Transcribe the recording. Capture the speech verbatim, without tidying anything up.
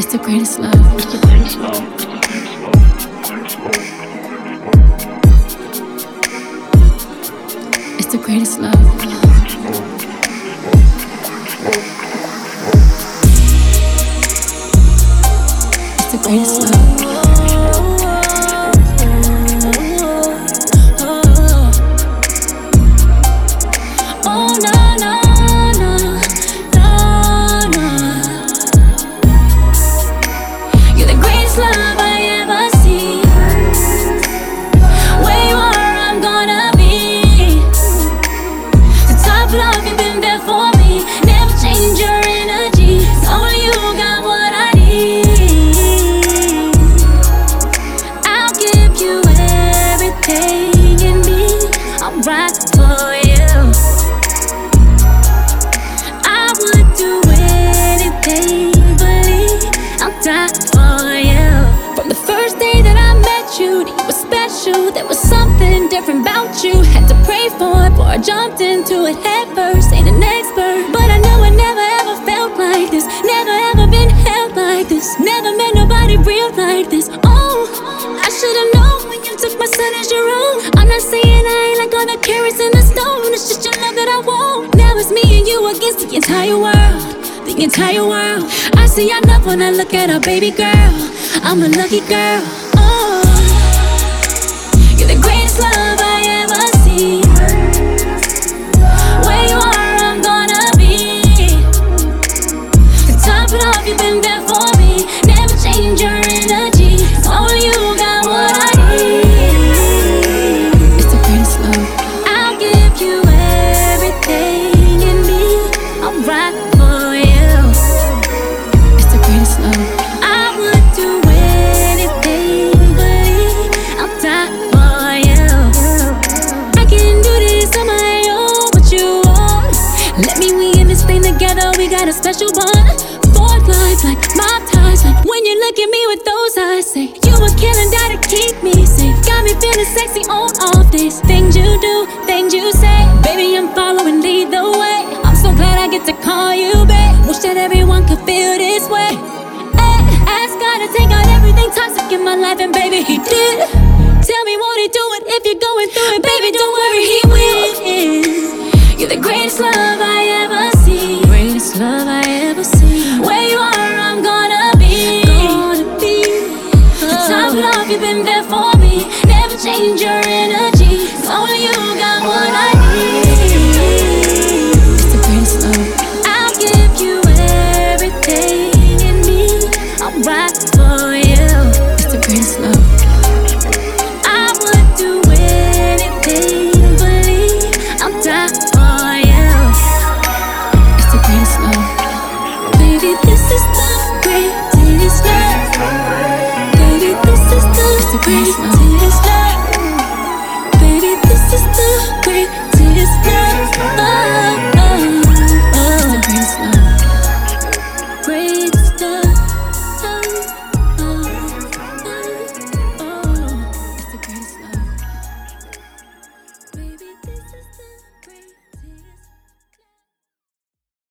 It's the greatest love. It's the greatest love. It's the greatest love. It's the greatest love. Oh no no no no no. You're the greatest love I ever see. Where you are, I'm gonna be. The top love, you've been there for me. Never change your energy. Only you got what I need. I'll give you everything in me. I'm right for you. I would do anything, believe I'll die for you. From the first day that I met you, you were special. There was something different about you. Had to pray for it before I jumped into it head first. Ain't an expert, but I know I never ever felt like this. Never ever been held like this. Never met nobody real like this. Oh, I should've known when you took my son as your own. I'm not saying I ain't like all the carrots in the stone. It's just your love that I want. Now it's me and you against the entire world. The entire world. I see enough when I look at a baby girl. I'm a lucky girl. Oh, you're the greatest love I ever see. Where you are, I'm gonna be. The top love, you've been there for me. Never change your energy. Only you got what I need. It's the greatest love. I'll give you everything in me. I'm right for you. It's the greatest love. I would do anything, believe I'll die for you. I can do this on my own, but you won't. Let me, we in this thing together, we got a special bond. Fourth life, like mob ties, like when you look at me with those eyes, say you a killing die to keep me safe. Got me feeling sexy on off days. Things you do, things you say, baby, I'm following, lead the way. I'm so glad I get to call you babe. Wish that everyone could feel this way. Ay, ask God to take out everything toxic in my life, and baby, he did. Tell me, won't he do it if you're going through it? Baby, don't worry, he will. You're the greatest love I ever see. Greatest love I ever see. Where you are, I'm gonna be. Gonna be. The top love, you've been there for me. Never change your energy. Only you got what I need. It's the greatest love. I'll give you everything in me. I'm right for you. It's the greatest love. I would do anything, believe I'll die for you. It's the greatest love. Baby, this is the greatest love. Baby, this is the, it's the greatest love.